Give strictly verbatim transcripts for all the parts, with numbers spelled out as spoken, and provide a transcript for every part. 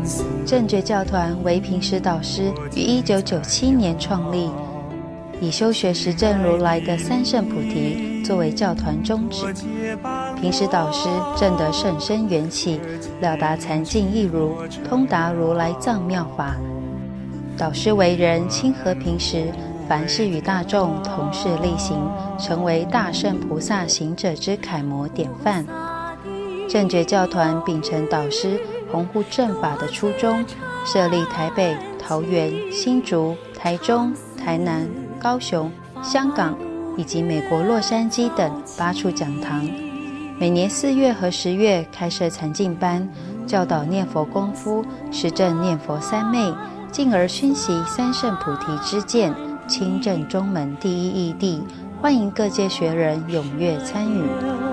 正觉教团为平时导师于一九九七年创立，以修学实证如来的三圣菩提作为教团宗旨。平时导师证得甚深缘起，了达禅境义如，通达如来藏妙法。导师为人亲和平时，凡事与大众同事力行，成为大圣菩萨行者之楷模典范。正觉教团秉承导师弘护正法的初衷，设立台北、桃园、新竹、台中、台南、高雄、香港以及美国洛杉矶等八处讲堂，每年四月和十月开设禅境班，教导念佛功夫，实证念佛三昧，进而熏习三圣菩提之见，亲证中门第一义谛，欢迎各界学人踊跃参与。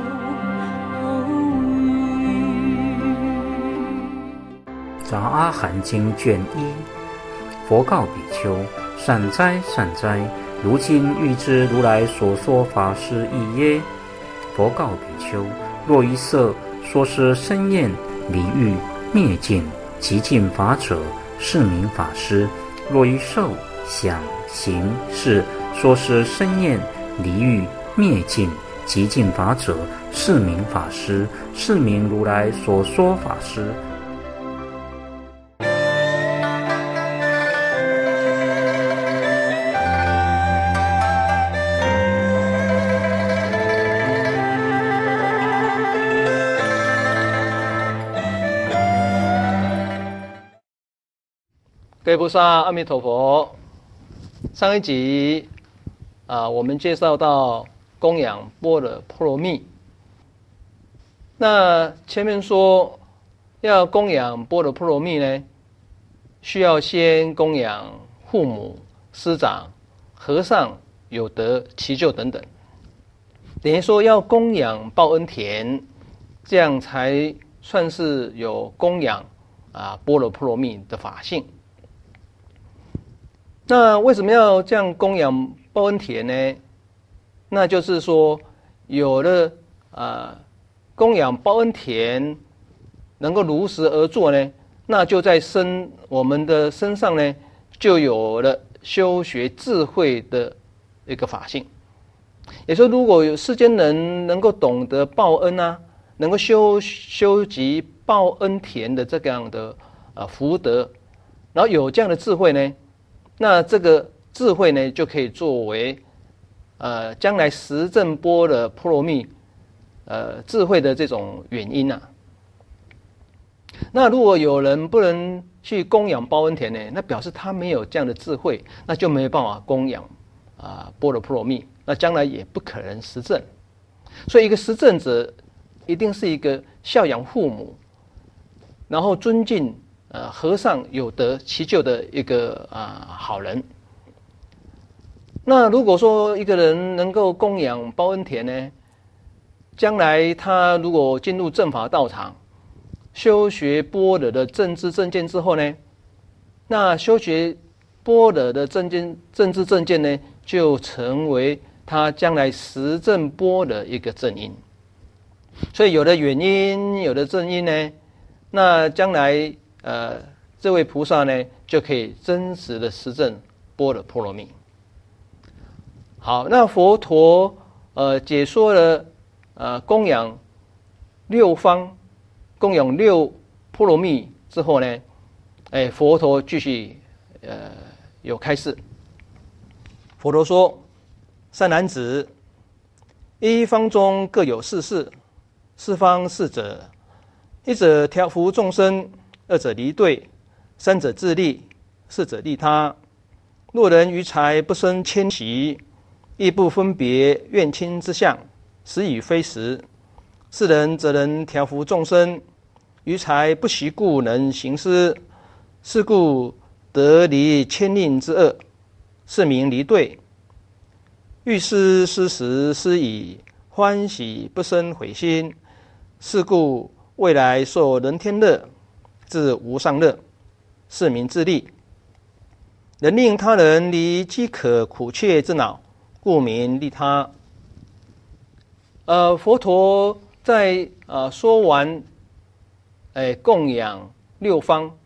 杂阿含经卷一，佛告比丘：善哉善哉，如今欲知如来所说法是义耶？佛告比丘：若一色说是生厌离欲灭尽极尽法者，是名法师；若一受想行识说是生厌离欲灭尽极尽法者，是名法师，是名如来所说法师。 各位菩萨，阿弥陀佛。上一集啊，我们介绍到供养般若波罗蜜。那前面说要供养般若波罗蜜呢，需要先供养父母、师长、和尚、有德、祈救等等，等于说要供养报恩田，这样才算是有供养啊般若波罗蜜的法性。那为什么要这样供养报恩田呢？那就是说，有了啊供养报恩田能够如实而做呢，那就在身我们的身上呢，就有了修学智慧的一个法性。也说，如果有世间人能够懂得报恩啊，能够修修集报恩田的这样的呃福德，然后有这样的智慧呢，那这个智慧呢，就可以作为呃将来实证般若波罗蜜呃智慧的这种原因啊。那如果有人不能去供养报恩田呢，那表示他没有这样的智慧，那就没有办法供养啊、呃、般若波罗蜜，那将来也不可能实证。所以一个实证者一定是一个孝养父母，然后尊敬呃和尚、有德、祈救的一个啊、呃、好人。那如果说一个人能够供养报恩田呢，将来他如果进入正法道场，修学般若的正知正见之后呢，那修学般若的正见正知正见呢，就成为他将来实证般的一个正因。所以有的原因，有的正因呢，那将来呃这位菩萨呢，就可以真实的实证般若波罗蜜。好，那佛陀呃解说了呃供养六方、供养六波罗蜜之后呢，哎，佛陀继续呃有开示。佛陀说：善男子，一方中各有四事，四方事者，一者调伏众生，二者离对，三者自利，四者利他。若人于财不生迁徙，亦不分别怨亲之相，实与非实。是人则能调伏众生，于财不习故能行施，是故得离牵令之恶，是名离对。欲施施时，施以欢喜不生悔心，是故未来受人天乐，自无上乐，是名自利。能令他人离饥渴苦切之恼，故名利他。呃，佛陀在呃说完，哎、供养六方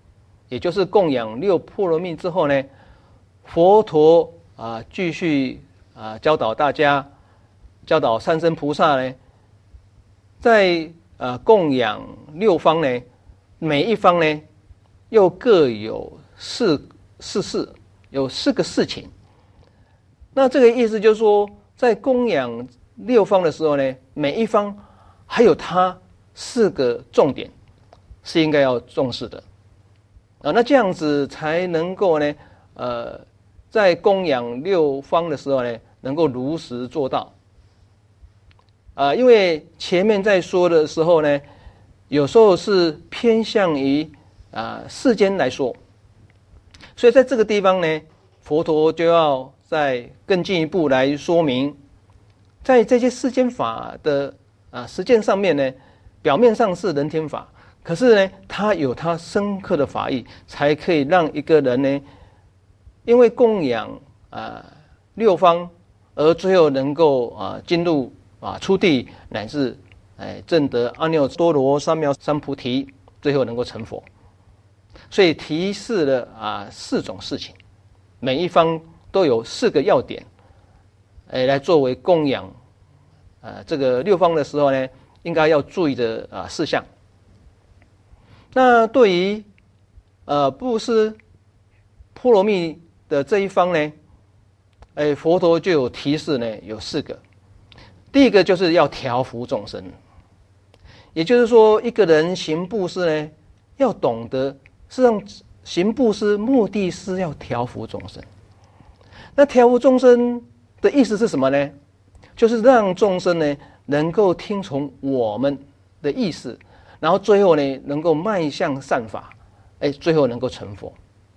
也就是供养六波罗蜜之后呢，佛陀啊继续啊教导大家，教导三身菩萨呢，在呃供养六方呢，每一方呢又各有四四事，有四个事情。那这个意思就是说，在供养六方的时候呢，每一方还有他四个重点是应该要重视的啊。那这样子才能够呢，呃，在供养六方的时候呢，能够如实做到。啊，因为前面在说的时候呢，有时候是偏向于啊世间来说，所以在这个地方呢，佛陀就要再更进一步来说明，在这些世间法的啊实践上面呢，表面上是人天法，可是呢，它有它深刻的法义，才可以让一个人呢，因为供养啊六方，而最后能够啊进入啊出地，乃至哎证得阿耨多罗三藐三菩提，最后能够成佛。所以提示了啊四种事情，每一方都有四个要点，哎来作为供养啊这个六方的时候呢，应该要注意的啊事项。那对于呃布施波罗蜜的这一方呢，哎佛陀就有提示呢，有四个。第一个就是要调伏众生，也就是说，一个人行布施呢，要懂得，事实上行布施目的是要调伏众生。那调伏众生的意思是什么呢？就是让众生呢能够听从我们的意思，然后最后呢能够迈向善法，哎，最后能够成佛。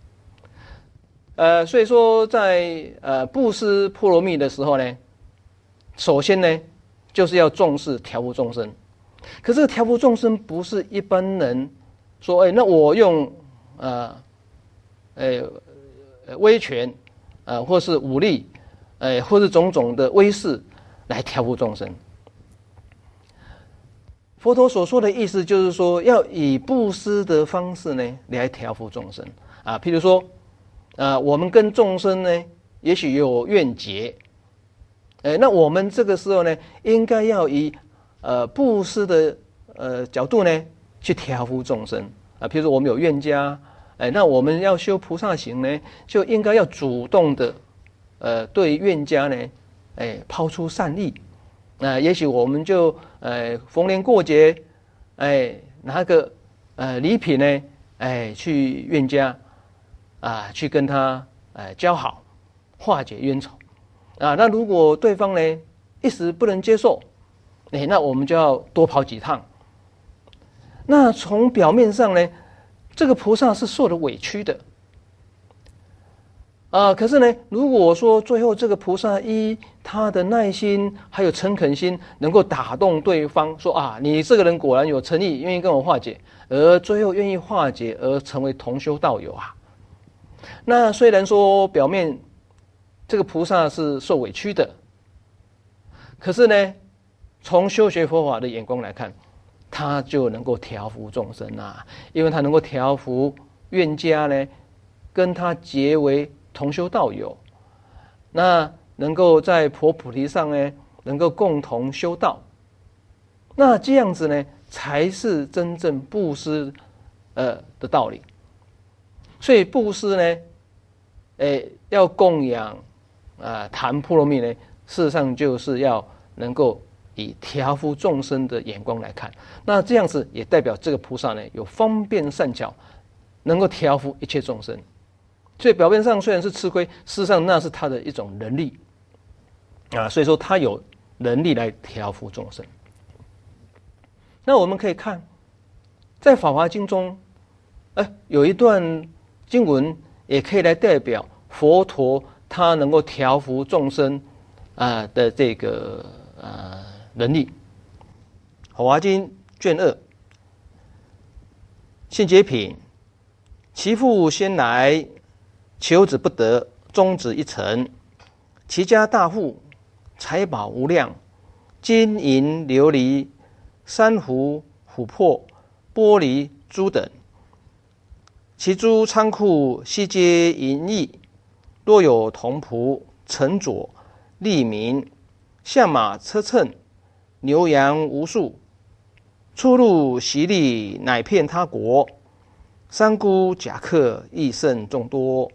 呃，所以说在呃布施波罗蜜的时候呢，首先呢就是要重视调伏众生。可是调伏众生不是一般人说，哎，那我用呃，哎，威权，呃，或是武力，哎，或是种种的威势来调伏众生。佛陀所说的意思就是说，要以布施的方式呢来调伏众生啊。譬如说，呃，我们跟众生呢，也许有怨结，哎，那我们这个时候呢，应该要以呃布施的呃角度呢，去调伏众生啊。譬如说，我们有怨家，哎，那我们要修菩萨行呢，就应该要主动的，呃，对怨家呢，哎，抛出善意。那、呃、也许我们就呃逢年过节，哎，拿个呃礼品呢，哎，去怨家啊，去跟他呃交好，化解冤仇啊。那如果对方呢一时不能接受，哎，那我们就要多跑几趟。那从表面上呢，这个菩萨是受了委屈的。啊，可是呢，如果说最后这个菩萨依他的耐心还有诚恳心，能够打动对方，说啊，你这个人果然有诚意，愿意跟我化解，而最后愿意化解而成为同修道友啊。那虽然说表面这个菩萨是受委屈的，可是呢，从修学佛法的眼光来看，他就能够调伏众生啊，因为他能够调伏怨家呢，跟他结为同修道友，那能够在佛菩提上呢，能够共同修道，那这样子呢，才是真正布施呃的道理。所以布施呢，诶，要供养啊、呃，谈波罗蜜呢，事实上就是要能够以调伏众生的眼光来看，那这样子也代表这个菩萨呢，有方便善巧，能够调伏一切众生。所以表面上虽然是吃亏，事实上那是他的一种能力啊，所以说他有能力来调伏众生。那我们可以看，在《法华经》中，哎，有一段经文也可以来代表佛陀他能够调伏众生啊的这个啊能力。《法华经》卷二，信解品，其父先来，求子不得，终子一成。其家大富，财宝无量，金银琉璃、珊瑚、琥珀、玻璃、珠等。 其诸仓库悉皆盈溢，若有童仆、乘佐、吏民、象马车乘、牛羊无数，出入袭利，乃骗他国。三姑假客亦甚众多。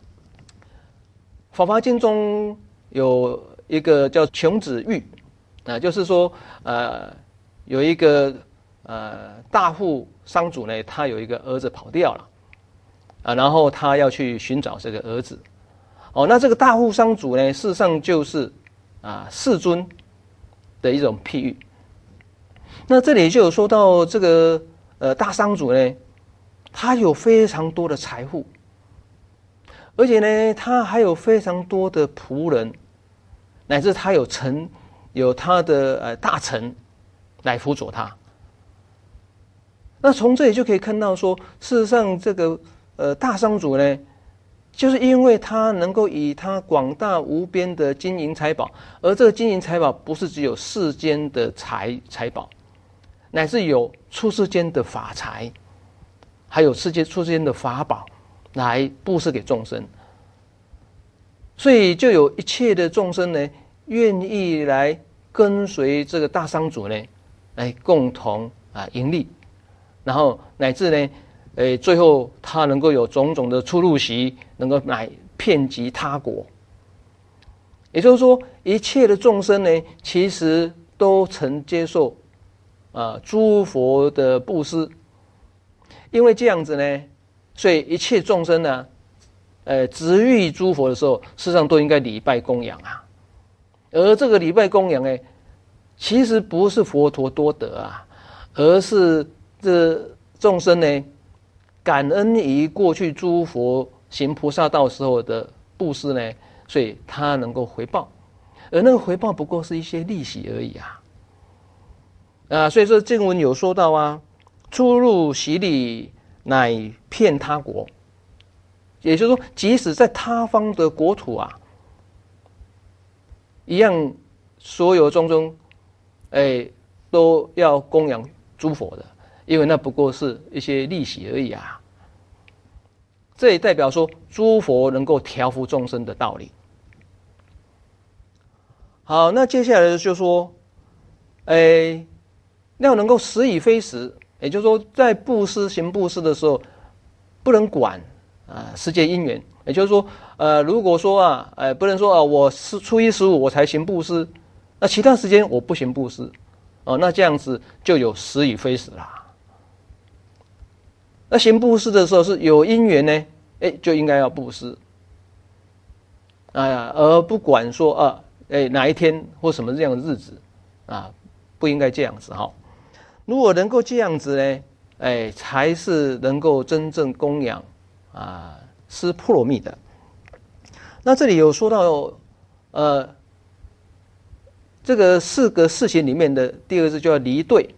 法华经中有一个叫穷子喻啊，就是说，呃，有一个呃大户商主呢，他有一个儿子跑掉了啊，然后他要去寻找这个儿子。哦，那这个大户商主呢，事实上就是啊世尊的一种譬喻。那这里就有说到这个呃大商主呢，他有非常多的财富，而且呢，他还有非常多的仆人，乃至他有臣，有他的呃大臣来辅佐他。那从这里就可以看到说，事实上这个呃大商主呢，就是因为他能够以他广大无边的金银财宝，而这个金银财宝不是只有世间的财财宝，乃是有出世间的法财，还有世界出世间的法宝来布施给众生，所以就有一切的众生呢，愿意来跟随这个大商主呢，来共同啊盈利，然后乃至呢，诶，最后他能够有种种的出入息，能够来遍及他国。也就是说，一切的众生呢，其实都曾接受啊诸佛的布施。因为这样子呢，所以一切众生呢，呃，值遇诸佛的时候，事实上都应该礼拜供养啊。而这个礼拜供养呢，其实不是佛陀多得啊，而是这众生呢，感恩于过去诸佛行菩萨道时候的布施呢，所以他能够回报，而那个回报不过是一些利息而已啊。啊，所以说经文有说到啊。出入袭利，乃骗他国。也就是说，即使在他方的国土啊，一样，所有种种，哎，都要供养诸佛的，因为那不过是一些利息而已啊。这也代表说，诸佛能够调伏众生的道理。好，那接下来就说，哎，要能够时以非时。也就是说，在布施行布施的时候，不能管啊世界因缘。也就是说，呃，如果说啊，呃，不能说啊，我是初一十五我才行布施，那其他时间我不行布施，哦，那这样子就有时以非时啦。那行布施的时候是有因缘呢，哎，就应该要布施，哎呀，而不管说啊，哎，哪一天或什么这样的日子啊，不应该这样子哈、哦。如果能够这样子呢，哎，才是能够真正供养啊施波罗蜜的。那这里有说到，呃，这个四个事情里面的第二个字叫离对。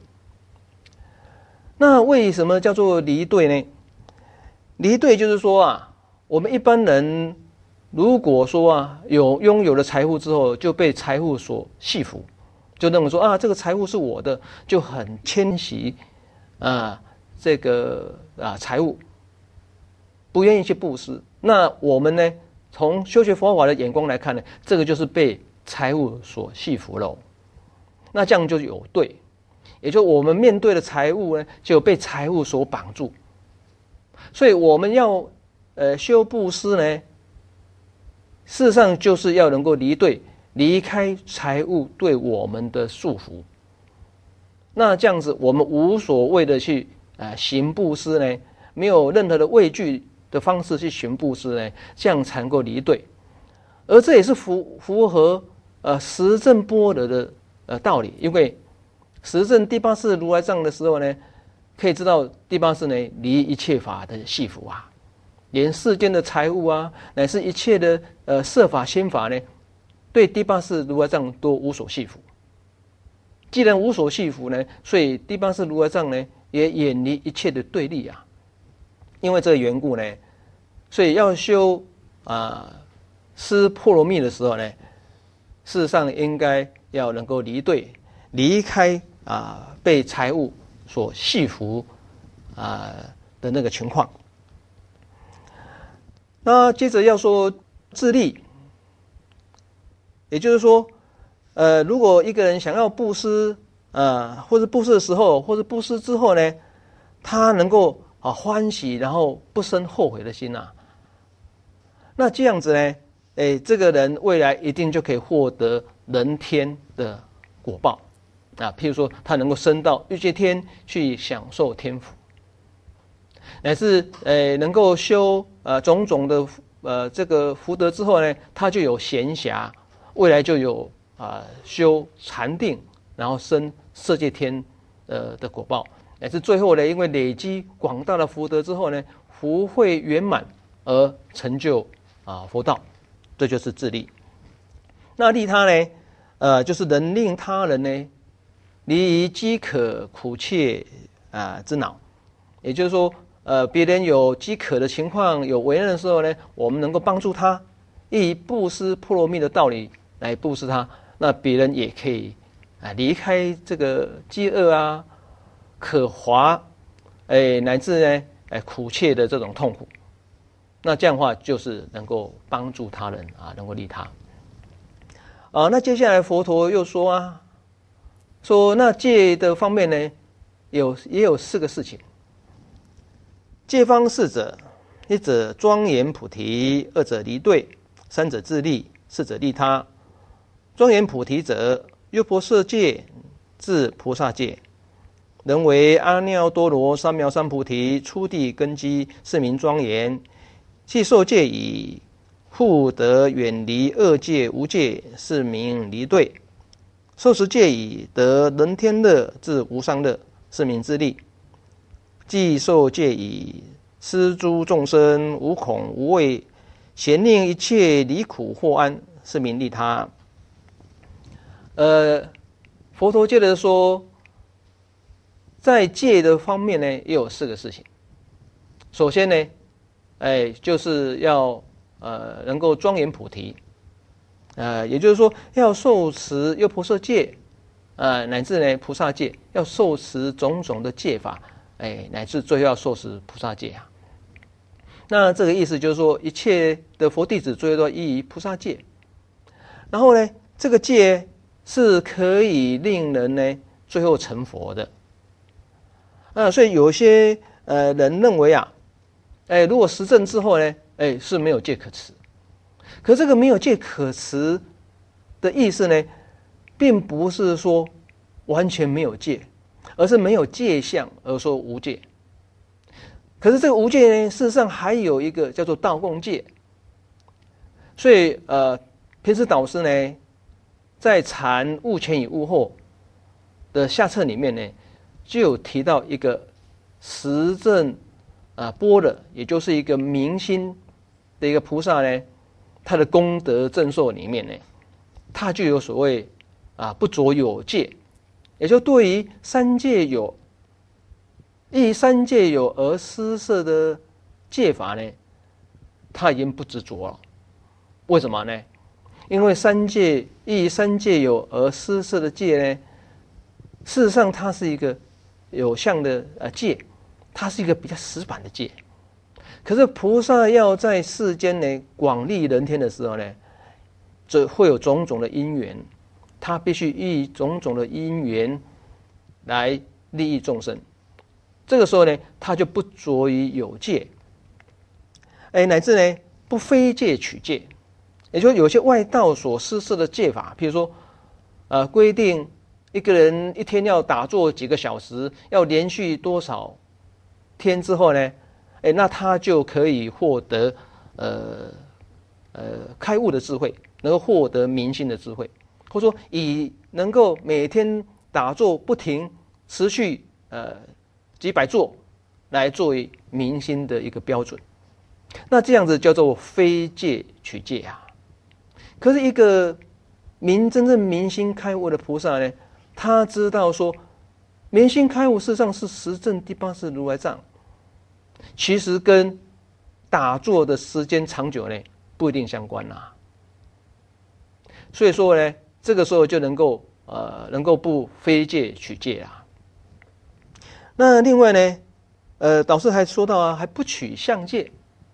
那为什么叫做离对呢？离对就是说啊，我们一般人如果说啊有拥有了财富之后，就被财富所系缚。就认为说啊，这个财物是我的，就很谦虚啊，这个啊财物不愿意去布施。那我们呢，从修学佛法的眼光来看呢，这个就是被财物所系缚了。那这样就有对，也就我们面对的财物呢，就被财物所绑住。所以我们要呃修布施呢，事实上就是要能够离对。离开财物对我们的束缚，那这样子我们无所谓的去呃行布施呢，没有任何的畏惧的方式去行布施呢，这样才能够离对，而这也是符符合呃实证般若的呃道理，因为实证第八世如来藏的时候呢，可以知道第八世呢离一切法的系缚啊，连世间的财物啊，乃至一切的呃摄法心法呢。对第八世如来藏都无所系缚。既然无所系缚呢，所以第八世如来藏呢也远离一切的对立啊。因为这个缘故呢，所以要修啊施波罗蜜的时候呢，事实上应该要能够离对，离开啊被财物所系缚啊的那个情况。 那接着要说自利，也就是说，呃，如果一个人想要布施，呃，或者布施的时候，或者布施之后呢，他能够啊欢喜，然后不生后悔的心啊，那这样子呢，哎，这个人未来一定就可以获得人天的果报啊，譬如说他能够升到欲界天去享受天福，乃至呃能够修呃种种的呃这个福德之后呢，他就有闲暇，未来就有啊、呃、修禅定，然后生色界天呃的果报，乃至最后呢，因为累积广大的福德之后呢，福慧圆满而成就啊佛道，这就是自利。那利他呢，呃，就是能令他人呢离于饥渴苦切啊、呃、之恼，也就是说，呃，别人有饥渴的情况，有危难的时候呢，我们能够帮助他，以布施波罗蜜的道理来布施他，那别人也可以啊离开这个饥饿啊、渴乏，哎，乃至呢，哎苦切的这种痛苦。那这样的话，就是能够帮助他人啊，能够利他。啊，那接下来佛陀又说啊，说那戒的方面呢，有也有四个事情。戒方四者，一者庄严菩提，二者离对，三者自利，四者利他。庄严菩提者，优婆塞戒至菩萨戒，人为阿耨多罗三藐三菩提初地根基，是名庄严。既受戒已，复得远离恶戒无戒，是名离对。受持戒已，得人天乐至无上乐，是名自利。既受戒已，施诸众生无恐无畏，咸令一切离苦获安，是名利他。呃，佛陀接着说，在戒的方面呢，也有四个事情。首先呢，哎，就是要呃能够庄严菩提，呃，也就是说要受持优婆塞戒，呃，乃至呢菩萨戒，要受持种种的戒法，哎，乃至最后要受持菩萨戒啊。那这个意思就是说，一切的佛弟子最后都要依于菩萨戒。然后呢，这个戒是可以令人呢最后成佛的。啊，所以有些呃人认为啊，哎，如果实证之后呢，哎是没有戒可持。可这个没有戒可持的意思呢，并不是说完全没有戒，而是没有戒相而说无戒。可是这个无戒呢，事实上还有一个叫做道共戒。所以呃，平时导师呢，在禅悟前与悟后的下册里面呢，就有提到一个实证啊般若，也就是一个明心的一个菩萨呢，他的功德正受里面呢，他就有所谓啊不着有戒，也就对于三界有依三界有而施设的戒法呢，他已经不执着了。为什么呢？因为三界依三界有而施设的戒呢，事实上它是一个有相的呃戒，它是一个比较死板的戒。可是菩萨要在世间呢广利人天的时候呢，这会有种种的因缘，他必须依种种的因缘来利益众生。这个时候呢，他就不着于有戒，哎，乃至呢不非戒取戒，也就是有些外道所施设的戒法，譬如说，呃，规定一个人一天要打坐几个小时，要连续多少天之后呢，哎，那他就可以获得呃呃开悟的智慧，能够获得明心的智慧，或者说以能够每天打坐不停持续呃几百座来作为明心的一个标准。那这样子叫做非戒取戒啊。可是一个明真正明心开悟的菩萨呢，他知道说明心开悟事实上是实证第八识如来藏，其实跟打坐的时间长久呢不一定相关啊。所以说呢，这个时候就能够呃能够不非戒取戒啊。那另外呢，呃，导师还说到啊，还不取相戒，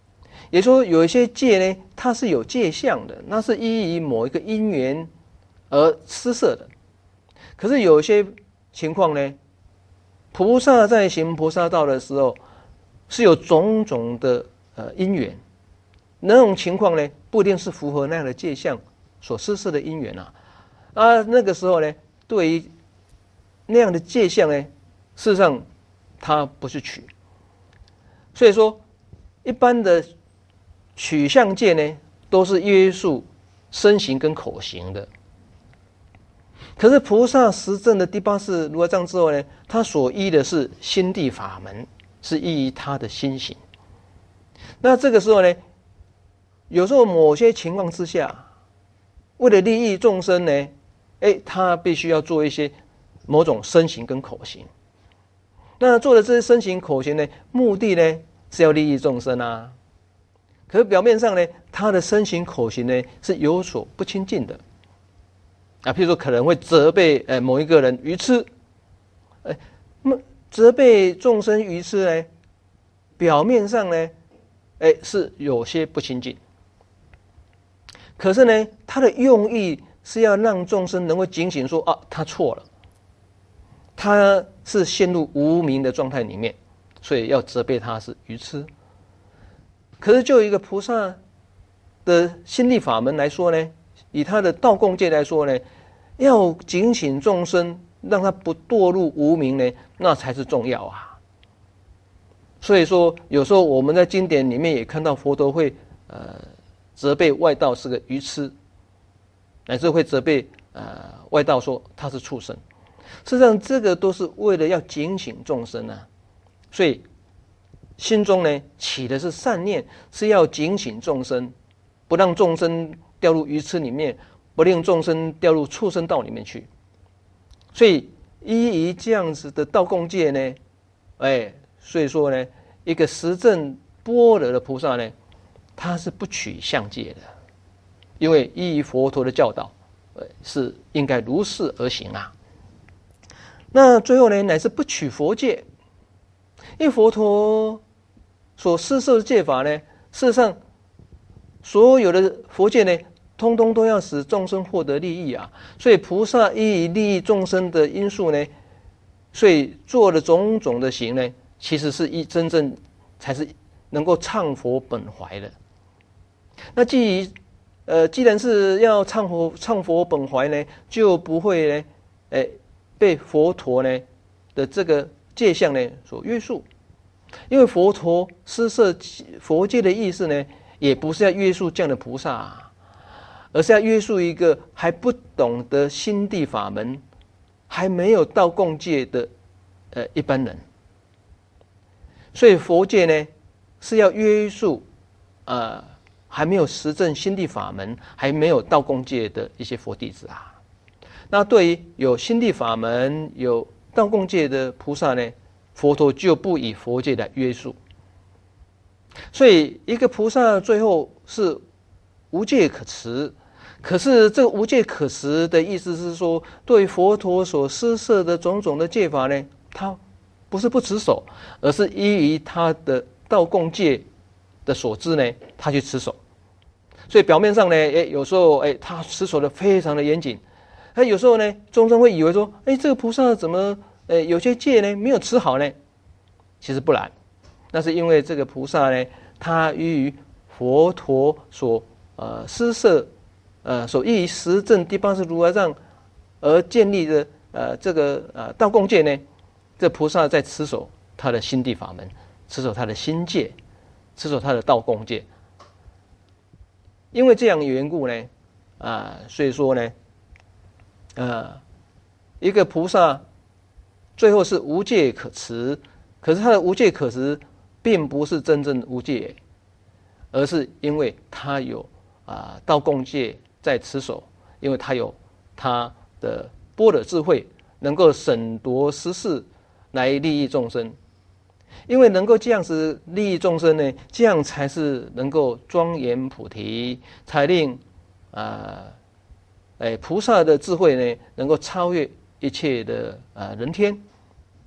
也说有一些戒呢，它是有戒相的，那是依于某一个因缘而施设的。可是有些情况呢，菩萨在行菩萨道的时候，是有种种的呃因缘，那种情况呢，不一定是符合那样的戒相所施设的因缘啊。啊，那个时候呢，对于那样的戒相呢，事实上它不是取。所以说，一般的取相戒呢，都是约束身行跟口行的。可是菩萨实证的第八识如来藏之后呢，他所依的是心地法门，是依于他的心行。那这个时候呢，有时候某些情况之下，为了利益众生呢，哎，他必须要做一些某种身行跟口行。那做的这些身行口行呢，目的呢是要利益众生啊。可是表面上呢，他的身行口行呢是有所不清净的啊。譬如说，可能会责备呃某一个人愚痴，哎，责备众生愚痴呢，表面上呢，哎是有些不清净。可是呢，他的用意是要让众生能够警醒说啊，他错了，他是陷入无明的状态里面，所以要责备他是愚痴。可是就一个菩萨的心力法门来说呢，以他的道共戒来说呢，要警醒众生，让他不堕入无明呢，那才是重要啊。所以说，有时候我们在经典里面也看到佛陀会呃责备外道是个愚痴，乃至会责备呃外道说他是畜生。事实上，这个都是为了要警醒众生啊。所以心中呢起的是善念，是要警醒众生，不让众生掉入愚痴里面，不令众生掉入畜生道里面去。所以依于这样子的道共戒呢，哎，所以说呢，一个实证般若的菩萨呢，他是不取相戒的，因为依于佛陀的教导，是应该如是而行啊。那最后呢，乃是不取佛戒，因为佛陀所施设的戒法呢，事实上所有的佛戒呢，通通都要使众生获得利益啊。所以菩萨依于利益众生的因素呢，所以做的种种的行呢，其实是一真正才是能够忏佛本怀的。那既于呃，既然是要忏佛忏佛本怀呢，就不会呢，哎，被佛陀呢的这个戒相呢所约束。因为佛陀施设佛戒的意思呢，也不是要约束这样的菩萨啊，而是要约束一个还不懂得心地法门，还没有到共戒的呃一般人。所以佛戒呢是要约束呃还没有实证心地法门，还没有到共戒的一些佛弟子啊。那对于有心地法门、有到共戒的菩萨呢，佛陀就不以佛戒来约束。所以一个菩萨最后是无戒可持，可是这个无戒可持的意思是说，对佛陀所施设的种种的戒法呢，他不是不持守，而是依于他的道共戒的所知呢，他去持守。所以表面上呢，哎，有时候哎，他持守的非常的严谨。那有时候呢，众生会以为说，哎，这个菩萨怎么，呃，有些戒呢没有持好呢？其实不然，那是因为这个菩萨呢，他依于佛陀所呃施设，呃所依于实证第八识如来藏而建立的呃这个呃道共戒呢，这菩萨在持守他的心地法门，持守他的心戒，持守他的道共戒。因为这样的缘故呢，啊、呃，所以说呢。呃，一个菩萨最后是无戒可持，可是他的无戒可持，并不是真正无戒，而是因为他有啊、呃、道共戒在持守，因为他有他的般若智慧，能够审夺实事来利益众生。因为能够这样子利益众生呢，这样才是能够庄严菩提，才令啊。呃哎，菩萨的智慧呢，能够超越一切的啊人天，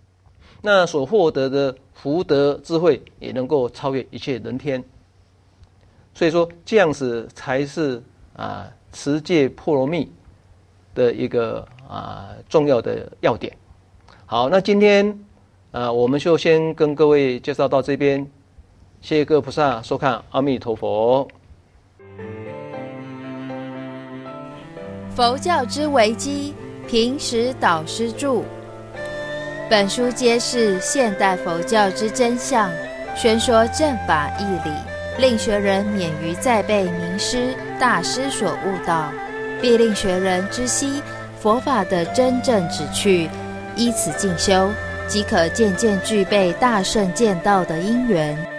那所获得的福德智慧也能够超越一切人天。 所以说这样子才是啊持戒波罗蜜的一个啊重要的要点。好，那今天啊我们就先跟各位介绍到这边，谢谢各位菩萨收看，阿弥陀佛。 佛教之危机，平时导师著。本书揭示现代佛教之真相，宣说正法义理，令学人免于再被名师大师所误导，必令学人知悉佛法的真正旨趣，依此进修，即可渐渐具备大圣见道的因缘。